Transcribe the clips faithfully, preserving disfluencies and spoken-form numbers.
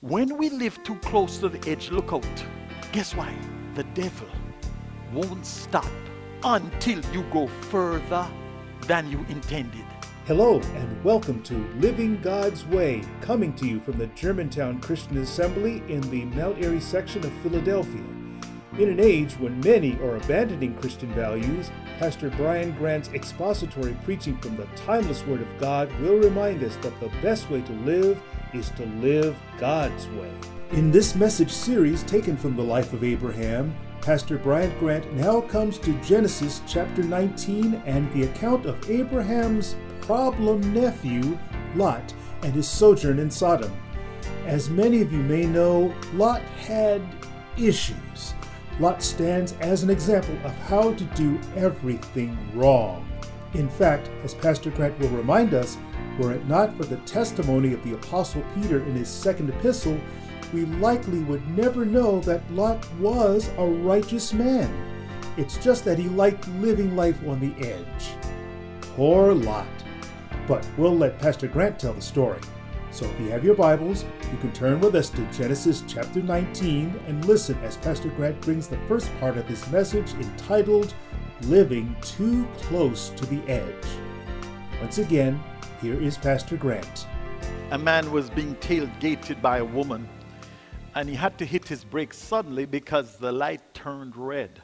When we live too close to the edge, look out. Guess why? The devil won't stop until you go further than you intended. Hello and welcome to Living God's Way, coming to you from the Germantown Christian Assembly in the Mount Airy section of Philadelphia. In an age when many are abandoning Christian values, Pastor Brian Grant's expository preaching from the timeless Word of God will remind us that the best way to live is to live God's way. In this message series taken from the life of Abraham, Pastor Brian Grant now comes to Genesis chapter nineteen and the account of Abraham's problem nephew, Lot, and his sojourn in Sodom. As many of you may know, Lot had issues. Lot stands as an example of how to do everything wrong. In fact, as Pastor Grant will remind us, were it not for the testimony of the Apostle Peter in his second epistle, we likely would never know that Lot was a righteous man. It's just that he liked living life on the edge. Poor Lot. But we'll let Pastor Grant tell the story. So if you have your Bibles, you can turn with us to Genesis chapter nineteen and listen as Pastor Grant brings the first part of his message entitled, Living Too Close to the Edge. Once again, here is Pastor Grant. A man was being tailgated by a woman, and he had to hit his brakes suddenly because the light turned red.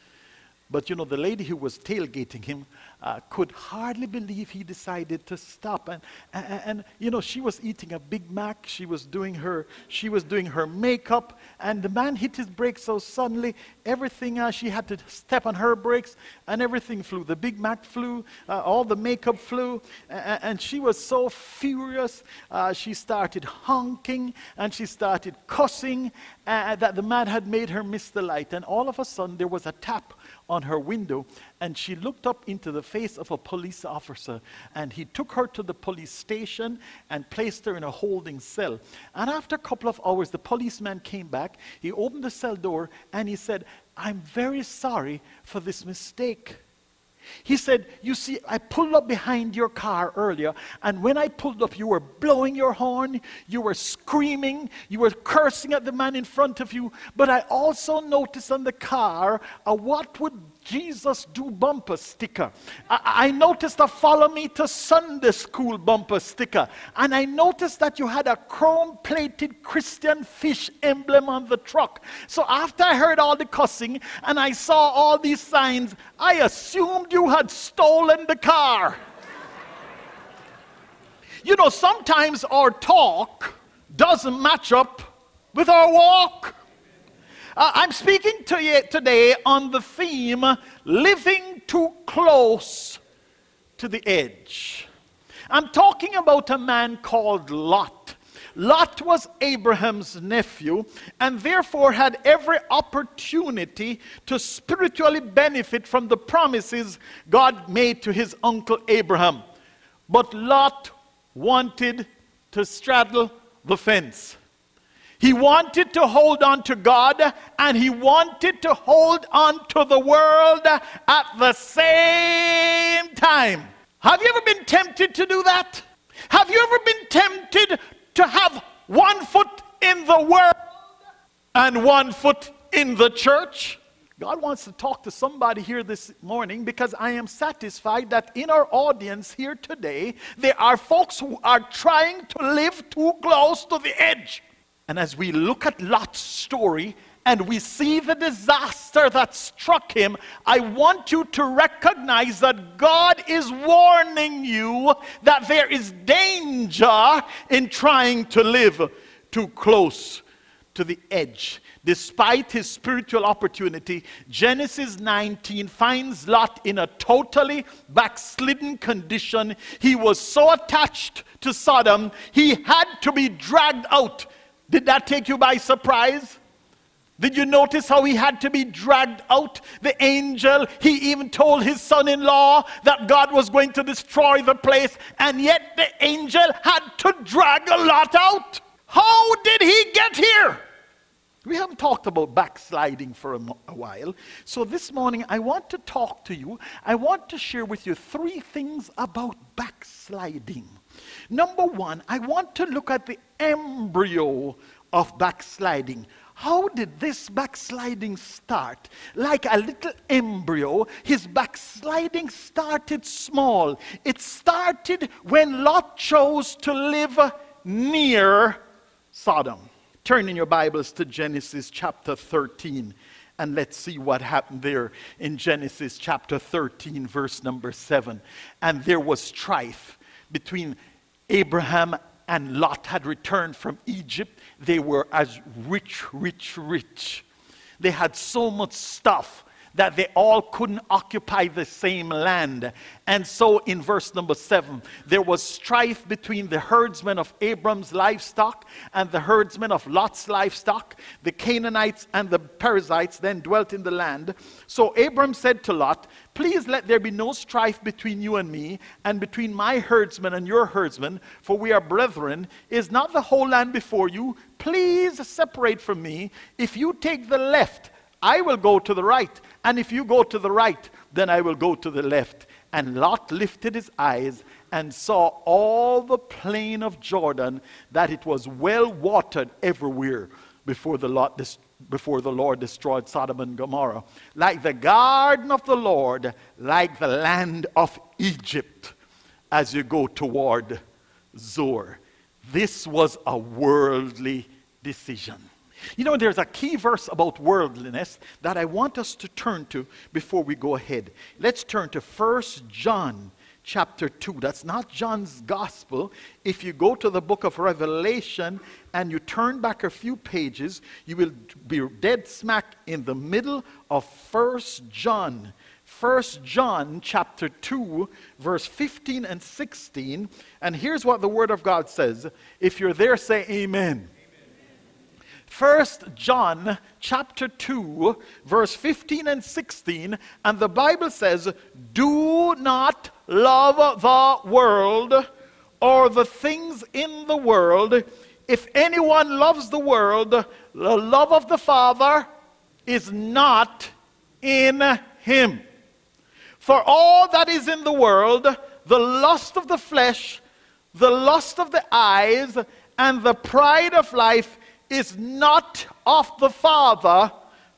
But you know, the lady who was tailgating him uh, could hardly believe he decided to stop. And, and, and you know, she was eating a Big Mac. She was doing her, she was doing her makeup, and the man hit his brakes so suddenly, everything uh, she had to step on her brakes, and everything flew. The Big Mac flew, uh, all the makeup flew, and, and she was so furious. Uh, she started honking and she started cussing uh, that the man had made her miss the light. And all of a sudden, there was a tap on her window, and she looked up into the face of a police officer, and he took her to the police station and placed her in a holding cell. And after a couple of hours, the policeman came back. He opened the cell door and he said, "I'm very sorry for this mistake." He said, "You see, I pulled up behind your car earlier, and when I pulled up, you were blowing your horn, you were screaming, you were cursing at the man in front of you, but I also noticed on the car a 'What would Jesus do' bumper sticker. I, I noticed a 'Follow me to Sunday school' bumper sticker, and I noticed that you had a chrome-plated Christian fish emblem on the truck. So after I heard all the cussing and I saw all these signs, I assumed you had stolen the car." You know, sometimes our talk doesn't match up with our walk. Uh, I'm speaking to you today on the theme, living too close to the edge. I'm talking about a man called Lot. Lot was Abraham's nephew and therefore had every opportunity to spiritually benefit from the promises God made to his uncle Abraham. But Lot wanted to straddle the fence. He wanted to hold on to God, and he wanted to hold on to the world at the same time. Have you ever been tempted to do that? Have you ever been tempted to have one foot in the world and one foot in the church? God wants to talk to somebody here this morning, because I am satisfied that in our audience here today, there are folks who are trying to live too close to the edge. And as we look at Lot's story and we see the disaster that struck him, I want you to recognize that God is warning you that there is danger in trying to live too close to the edge. Despite his spiritual opportunity, Genesis nineteen finds Lot in a totally backslidden condition. He was so attached to Sodom, he had to be dragged out. Did that take you by surprise? Did you notice how he had to be dragged out? The angel, he even told his son-in-law that God was going to destroy the place, and yet the angel had to drag Lot out. How did he get here? We haven't talked about backsliding for a, mo- a while. So this morning I want to talk to you. I want to share with you three things about backsliding. Number one, I want to look at the embryo of backsliding. How did this backsliding start? Like a little embryo, his backsliding started small. It started when Lot chose to live near Sodom. Turn in your Bibles to Genesis chapter thirteen, and let's see what happened there in Genesis chapter thirteen, verse number seven. And there was strife between Abraham and Lot had returned from Egypt. They were as rich, rich, rich. They had so much stuff that they all couldn't occupy the same land. And so in verse number seven, there was strife between the herdsmen of Abram's livestock and the herdsmen of Lot's livestock. The Canaanites and the Perizzites then dwelt in the land. So Abram said to Lot, please let there be no strife between you and me, and between my herdsmen and your herdsmen, for we are brethren. Is not the whole land before you? Please separate from me. If you take the left, I will go to the right. And if you go to the right, then I will go to the left. And Lot lifted his eyes and saw all the plain of Jordan, that it was well watered everywhere before the, Lot dis- before the Lord destroyed Sodom and Gomorrah. Like the garden of the Lord, like the land of Egypt, as you go toward Zoar. This was a worldly decision. You know, there's a key verse about worldliness that I want us to turn to before we go ahead. Let's turn to First John chapter two. That's not John's gospel. If you go to the book of Revelation and you turn back a few pages, you will be dead smack in the middle of First John. First John chapter two, verse fifteen and sixteen. And here's what the Word of God says. If you're there, say amen. First John chapter two, verse fifteen and sixteen, and the Bible says, do not love the world or the things in the world. If anyone loves the world, the love of the Father is not in him. For all that is in the world, the lust of the flesh, the lust of the eyes, and the pride of life is not of the Father,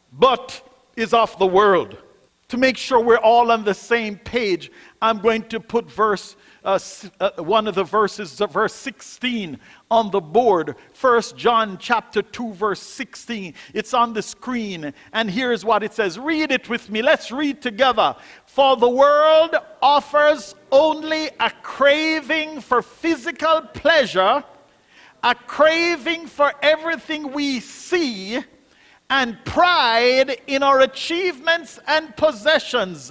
but is of the world. To make sure we're all on the same page, I'm going to put verse uh, uh, one of the verses, uh, verse sixteen, on the board. First John chapter two, verse sixteen. It's on the screen, and here's what it says. Read it with me. Let's read together. For the world offers only a craving for physical pleasure, a craving for everything we see, and pride in our achievements and possessions.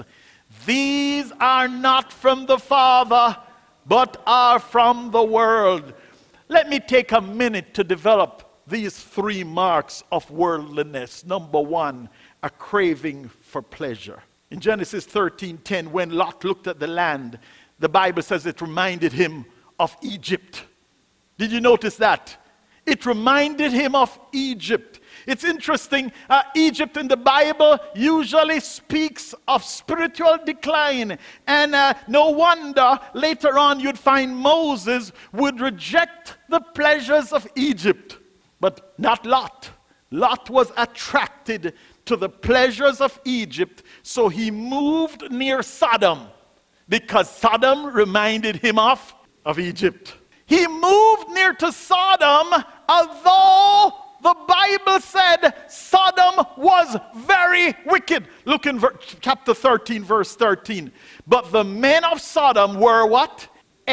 These are not from the Father, but are from the world. Let me take a minute to develop these three marks of worldliness. Number one, a craving for pleasure. In Genesis thirteen ten, when Lot looked at the land, the Bible says it reminded him of Egypt. Did you notice that? It reminded him of Egypt. It's interesting, uh, Egypt in the Bible usually speaks of spiritual decline. And uh, no wonder later on you'd find Moses would reject the pleasures of Egypt. But not Lot. Lot was attracted to the pleasures of Egypt, so he moved near Sodom because Sodom reminded him of, of Egypt. He moved near to Sodom, although the Bible said Sodom was very wicked. Look in ver- chapter thirteen, verse thirteen. But the men of Sodom were what?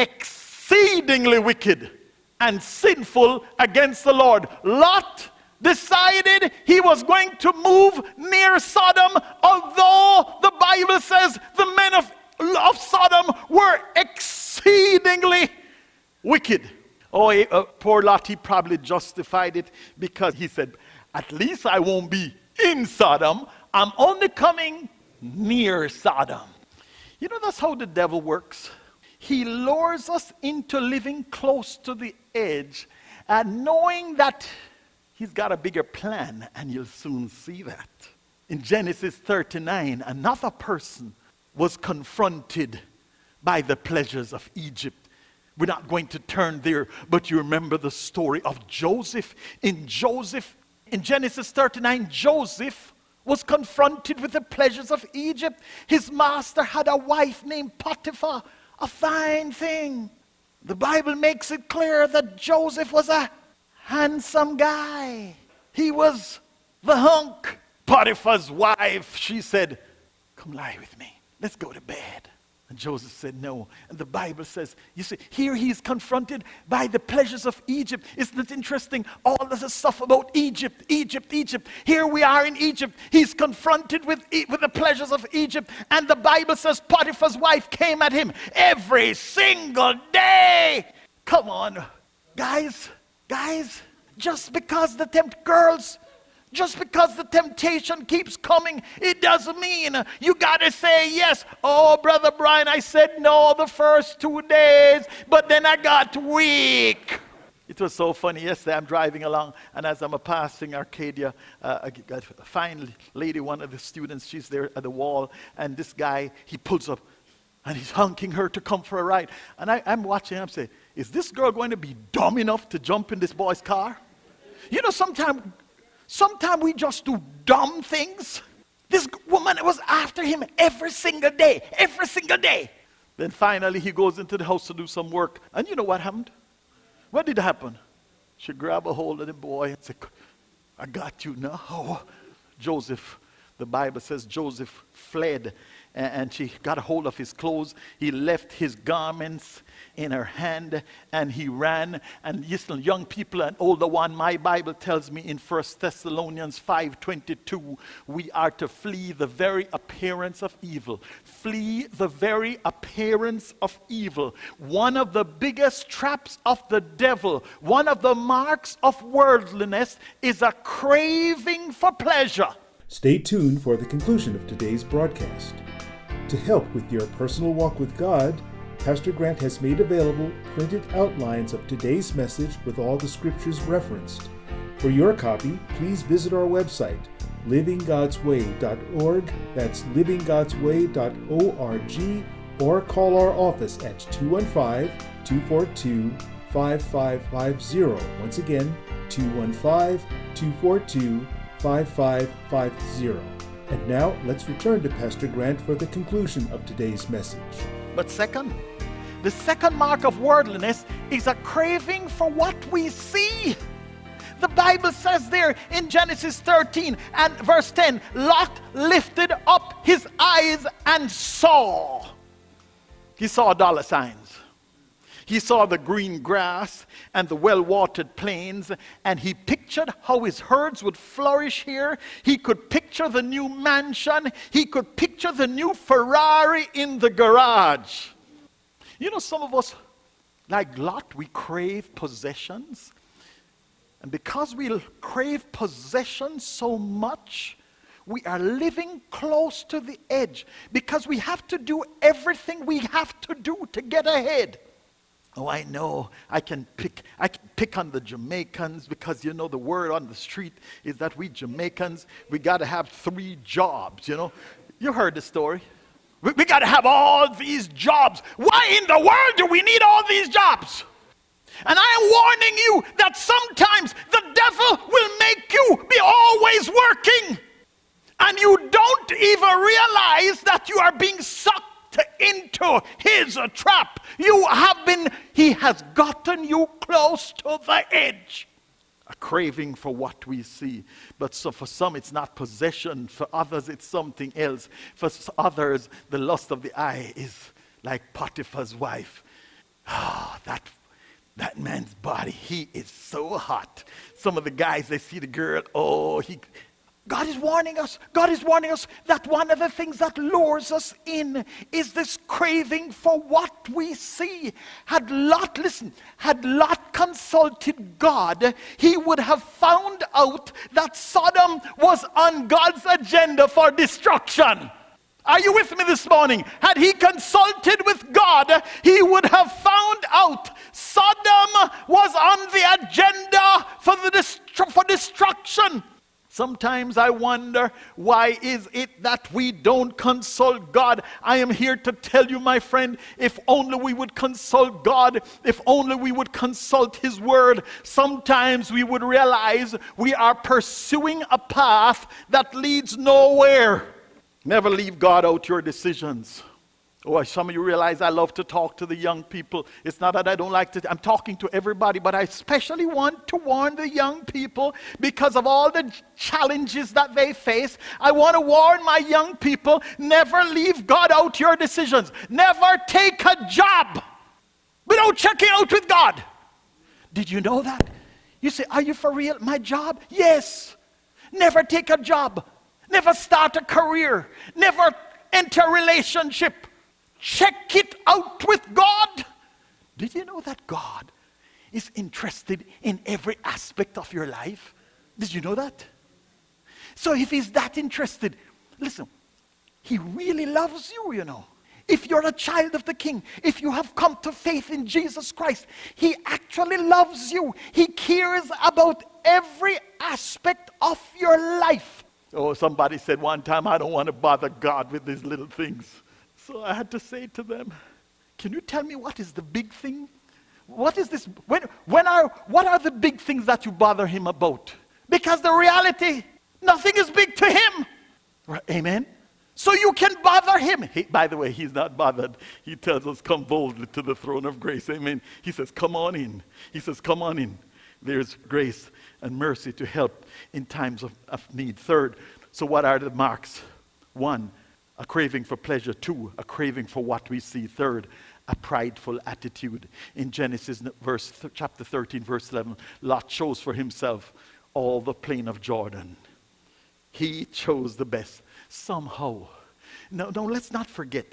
Exceedingly wicked and sinful against the Lord. Lot decided he was going to move near Sodom, although the Bible says the men of, of Sodom were exceedingly wicked. Oh, uh, poor Lot, he probably justified it because he said, at least I won't be in Sodom. I'm only coming near Sodom. You know, that's how the devil works. He lures us into living close to the edge, and knowing that he's got a bigger plan, and you'll soon see that. In Genesis thirty-nine, another person was confronted by the pleasures of Egypt. We're not going to turn there, but you remember the story of Joseph. In Joseph, in Genesis thirty-nine, Joseph was confronted with the pleasures of Egypt. His master had a wife named Potiphar, a fine thing. The Bible makes it clear that Joseph was a handsome guy. He was the hunk. Potiphar's wife, she said, come lie with me. Let's go to bed. And Joseph said no. And the Bible says, you see, here he is confronted by the pleasures of Egypt. Isn't it interesting? All this stuff about Egypt, Egypt, Egypt. Here we are in Egypt. He's confronted with, with the pleasures of Egypt. And the Bible says Potiphar's wife came at him every single day. Come on, guys, guys, just because the tempt girls, just because the temptation keeps coming, it doesn't mean you got to say yes. Oh, Brother Brian, I said no the first two days, but then I got weak. It was so funny. Yesterday I'm driving along, and as I'm passing Arcadia, uh, I got a fine lady, one of the students, she's there at the wall, and this guy, he pulls up, and he's honking her to come for a ride. And I, I'm watching, I'm saying, is this girl going to be dumb enough to jump in this boy's car? You know, sometimes... Sometimes we just do dumb things. This woman was after him every single day, every single day. Then finally he goes into the house to do some work. And you know what happened? What did happen? She grabbed a hold of the boy and said, I got you now. Joseph, the Bible says Joseph fled, and she got a hold of his clothes. He left his garments in her hand, and he ran. And listen, young people and older one, my Bible tells me in First Thessalonians five twenty-two, we are to flee the very appearance of evil. Flee the very appearance of evil. One of the biggest traps of the devil, one of the marks of worldliness, is a craving for pleasure. Stay tuned for the conclusion of today's broadcast. To help with your personal walk with God, Pastor Grant has made available printed outlines of today's message with all the scriptures referenced. For your copy, please visit our website, living gods way dot org. That's living gods way dot org, or call our office at two one five, two four two, five five five zero. Once again, two one five, two four two, five five five zero. And now, let's return to Pastor Grant for the conclusion of today's message. But second, the second mark of worldliness is a craving for what we see. The Bible says there in Genesis thirteen and verse ten, Lot lifted up his eyes and saw. He saw dollar signs. He saw the green grass and the well-watered plains, and he pictured how his herds would flourish here. He could picture the new mansion. He could picture the new Ferrari in the garage. You know, some of us, like Lot, we crave possessions. And because we crave possessions so much, we are living close to the edge because we have to do everything we have to do to get ahead. Oh, I know, I can pick I can pick on the Jamaicans because, you know, the word on the street is that we Jamaicans, we got to have three jobs, you know. You heard the story. We, we got to have all these jobs. Why in the world do we need all these jobs? And I am warning you that sometimes the devil will make you be always working. And you don't even realize that you are being sucked into his trap. You have been, he has gotten you close to the edge. A craving for what we see. But so for some it's not possession. For others it's something else. For others the lust of the eye is like Potiphar's wife. Ah, oh, that that man's body, he is so hot. Some of the guys, they see the girl, oh, he God is warning us, God is warning us that one of the things that lures us in is this craving for what we see. Had Lot, listen, had Lot consulted God, he would have found out that Sodom was on God's agenda for destruction. Are you with me this morning? Had he consulted with God, he would have found out Sodom was on the agenda for, the destru- for destruction. Sometimes I wonder, why is it that we don't consult God? I am here to tell you, my friend, if only we would consult God, if only we would consult His Word, sometimes we would realize we are pursuing a path that leads nowhere. Never leave God out your decisions. Oh, some of you realize I love to talk to the young people. It's not that I don't like to, I'm talking to everybody, but I especially want to warn the young people because of all the challenges that they face. I want to warn my young people, never leave God out your decisions. Never take a job without checking out with God. Did you know that? You say, are you for real? My job? Yes. Never take a job. Never start a career. Never enter a relationship. Check it out with God. Did you know that God is interested in every aspect of your life? Did you know that? So if He's that interested, listen, He really loves you, you know. If you're a child of the King, if you have come to faith in Jesus Christ, He actually loves you. He cares about every aspect of your life. Oh, somebody said one time, I don't want to bother God with these little things. So I had to say to them, can you tell me what is the big thing? What is this? When, when are, what are the big things that you bother Him about? Because the reality, nothing is big to Him. Right, amen? So you can bother Him. He, by the way, He's not bothered. He tells us, come boldly to the throne of grace. Amen. He says, come on in. He says, come on in. There's grace and mercy to help in times of, of need. Third, so what are the marks? One, a craving for pleasure. Two, a craving for what we see. Third, a prideful attitude. In Genesis verse, chapter thirteen, verse eleven, Lot chose for himself all the plain of Jordan. He chose the best. Somehow. No, no, let's not forget.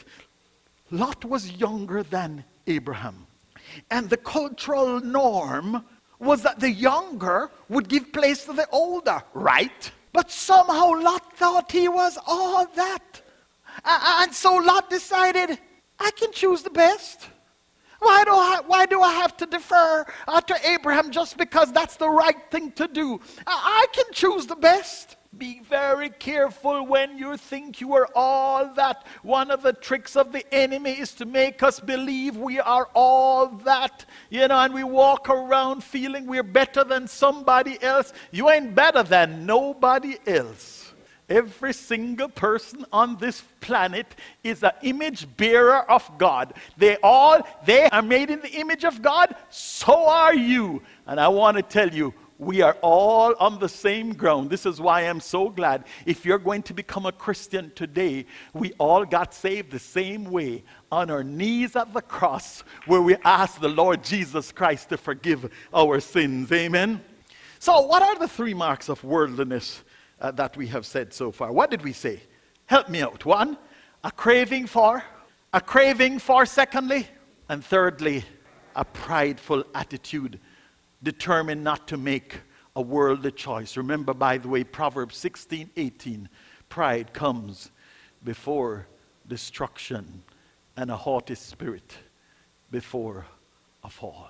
Lot was younger than Abraham. And the cultural norm was that the younger would give place to the older, right? But somehow Lot thought he was all that. And so Lot decided, I can choose the best. Why do I, why do I have to defer uh, to Abraham just because that's the right thing to do? I, I can choose the best. Be very careful when you think you are all that. One of the tricks of the enemy is to make us believe we are all that. You know, and we walk around feeling we're better than somebody else. You ain't better than nobody else. Every single person on this planet is an image bearer of God. They all, they are made in the image of God. So are you. And I want to tell you, we are all on the same ground. This is why I'm so glad. If you're going to become a Christian today, we all got saved the same way, on our knees at the cross, where we ask the Lord Jesus Christ to forgive our sins. Amen? So what are the three marks of worldliness uh, that we have said so far? What did we say? Help me out. One, a craving for. A craving for, secondly. And thirdly, a prideful attitude, determined not to make a worldly choice. Remember, by the way, Proverbs sixteen eighteen, pride comes before destruction, and a haughty spirit before a fall.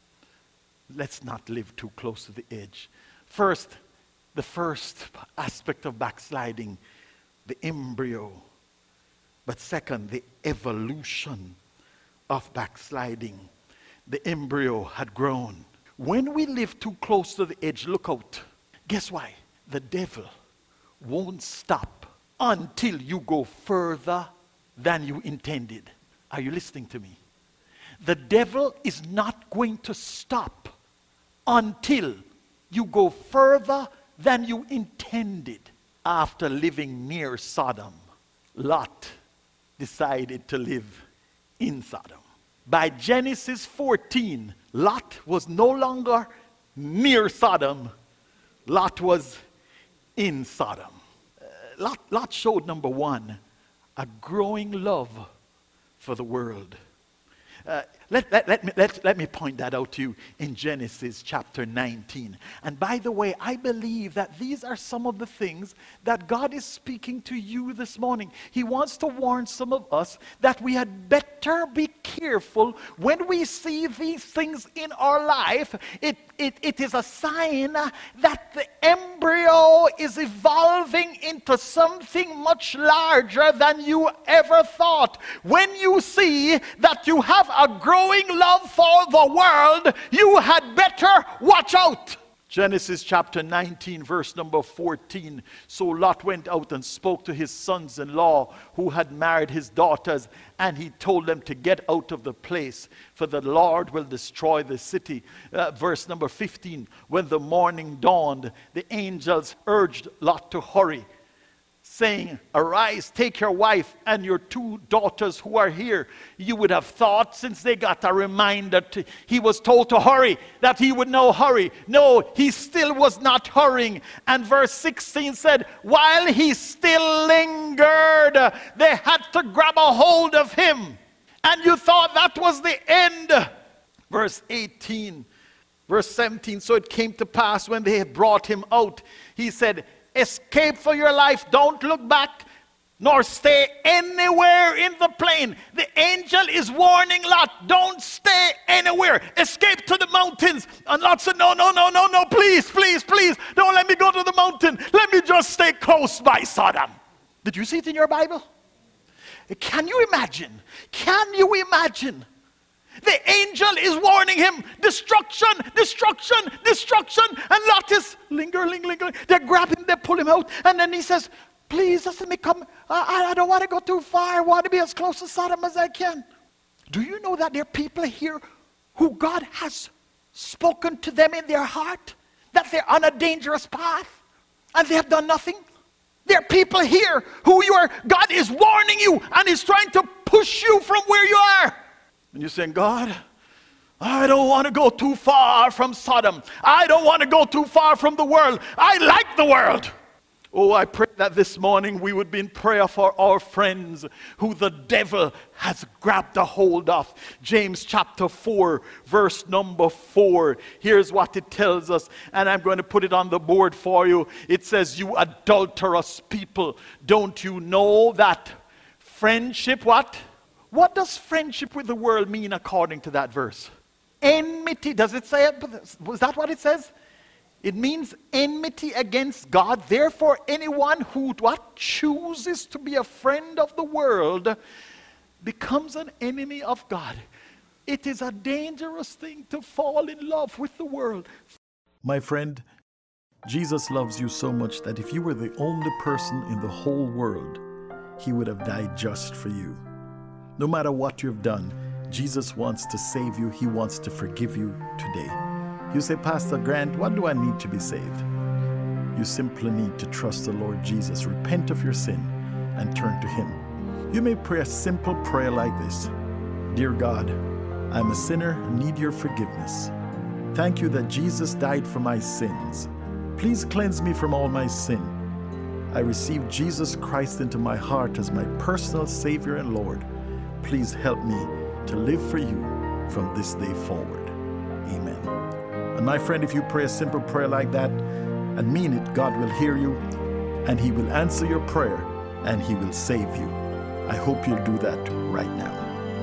Let's not live too close to the edge. First, the first aspect of backsliding, the embryo. But second, the evolution of backsliding. The embryo had grown. When we live too close to the edge, look out. Guess why? The devil won't stop until you go further than you intended. Are you listening to me? The devil is not going to stop until you go further than you intended. After living near Sodom, Lot decided to live in Sodom. By Genesis fourteen, Lot was no longer near Sodom. Lot was in Sodom. Uh, Lot, Lot showed, number one, a growing love for the world. Uh, let, let, let, me, let, let me point that out to you in Genesis chapter nineteen. And by the way, I believe that these are some of the things that God is speaking to you this morning. He wants to warn some of us that we had better be careful when we see these things in our life. It, it, it is a sign that the embryo scenario is evolving into something much larger than you ever thought. When you see that you have a growing love for the world, you had better watch out. Genesis chapter nineteen, verse number fourteen. So Lot went out and spoke to his sons-in-law who had married his daughters, and he told them to get out of the place, for the Lord will destroy the city. Uh, verse number fifteen. When the morning dawned, the angels urged Lot to hurry, saying, arise, take your wife and your two daughters who are here. You would have thought, since they got a reminder, to, he was told to hurry, that he would now hurry. No, he still was not hurrying. And verse sixteen said, while he still lingered, they had to grab a hold of him. And you thought that was the end. Verse eighteen, verse seventeen, so it came to pass when they had brought him out, he said, escape for your life, don't look back, nor stay anywhere in the plain. The angel is warning Lot, don't stay anywhere, escape to the mountains. And Lot said, no, no, no, no, no, please, please, please, don't let me go to the mountain, let me just stay close by Sodom. Did you see it in your Bible? Can you imagine, can you imagine? The angel is warning him, destruction, destruction, destruction. And Lot is linger, linger, linger. They grab him, they pull him out. And then he says, please, just let me come. I, I don't want to go too far. I want to be as close to Sodom as I can. Do you know that there are people here who God has spoken to them in their heart, that they're on a dangerous path and they have done nothing? There are people here who you are, God is warning you and is trying to push you from where you are. And you're saying, God, I don't want to go too far from Sodom. I don't want to go too far from the world. I like the world. Oh, I pray that this morning we would be in prayer for our friends who the devil has grabbed a hold of. James chapter four, verse number four. Here's what it tells us, and I'm going to put it on the board for you. It says, you adulterous people, don't you know that friendship, what? What does friendship with the world mean according to that verse? Enmity, does it say it? Was that what it says? It means enmity against God. Therefore, anyone who what chooses to be a friend of the world becomes an enemy of God. It is a dangerous thing to fall in love with the world. My friend, Jesus loves you so much that if you were the only person in the whole world, he would have died just for you. No matter what you've done, Jesus wants to save you. He wants to forgive you today. You say, Pastor Grant, what do I need to be saved? You simply need to trust the Lord Jesus, repent of your sin, and turn to him. You may pray a simple prayer like this. Dear God, I'm a sinner and need your forgiveness. Thank you that Jesus died for my sins. Please cleanse me from all my sin. I receive Jesus Christ into my heart as my personal Savior and Lord. Please help me to live for you from this day forward. Amen. And my friend, if you pray a simple prayer like that and mean it, God will hear you and he will answer your prayer and he will save you. I hope you'll do that right now.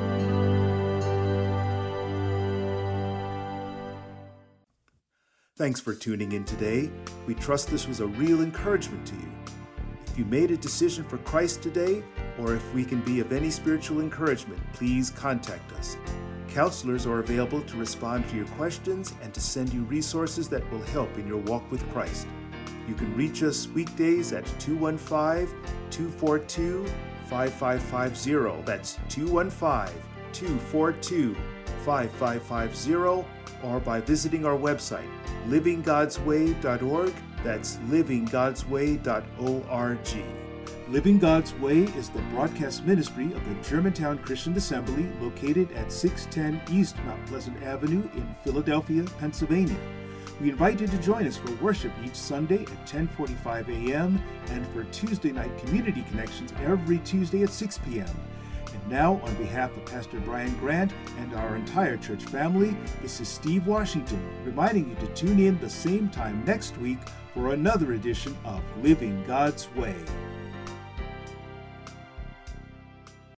Thanks for tuning in today. We trust this was a real encouragement to you. If you made a decision for Christ today, or if we can be of any spiritual encouragement, please contact us. Counselors are available to respond to your questions and to send you resources that will help in your walk with Christ. You can reach us weekdays at two one five, two four two, five five five zero. That's two one five, two four two, five five five zero, or by visiting our website, living gods way dot org. That's living gods way dot org. Living God's Way is the broadcast ministry of the Germantown Christian Assembly located at six ten East Mount Pleasant Avenue in Philadelphia, Pennsylvania. We invite you to join us for worship each Sunday at ten forty-five a.m. and for Tuesday night community connections every Tuesday at six p.m. And now, on behalf of Pastor Brian Grant and our entire church family, this is Steve Washington reminding you to tune in the same time next week for another edition of Living God's Way.